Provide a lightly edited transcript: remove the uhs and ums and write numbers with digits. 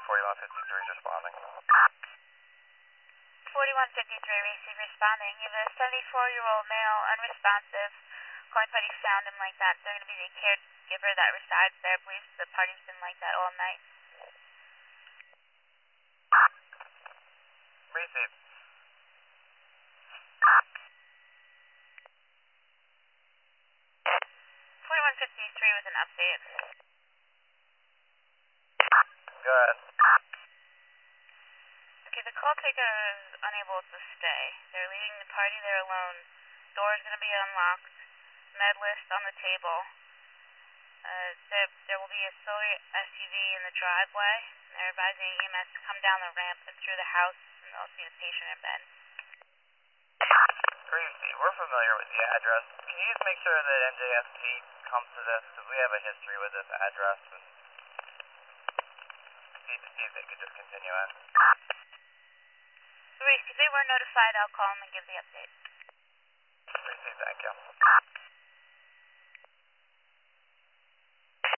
4153 is responding. 4153, receive responding. You have a 74-year-old male, unresponsive, calling party found him like that. They're going to be the caregiver that resides there. Believes the party's been like that all night. Receive. 4153 with an update. Go ahead. Okay, the call taker is unable to stay. They're leaving the party there alone. Door's going to be unlocked. Med list on the table. There will be a silver SUV in the driveway. They're advising EMS to come down the ramp and through the house, and they'll see the patient in bed. Receive. We're familiar with the address. Can you just make sure that NJST comes to this? Because we have a history with this address. And see if they could just continue it. If they were notified, I'll call them and give the update. Receive, thank you.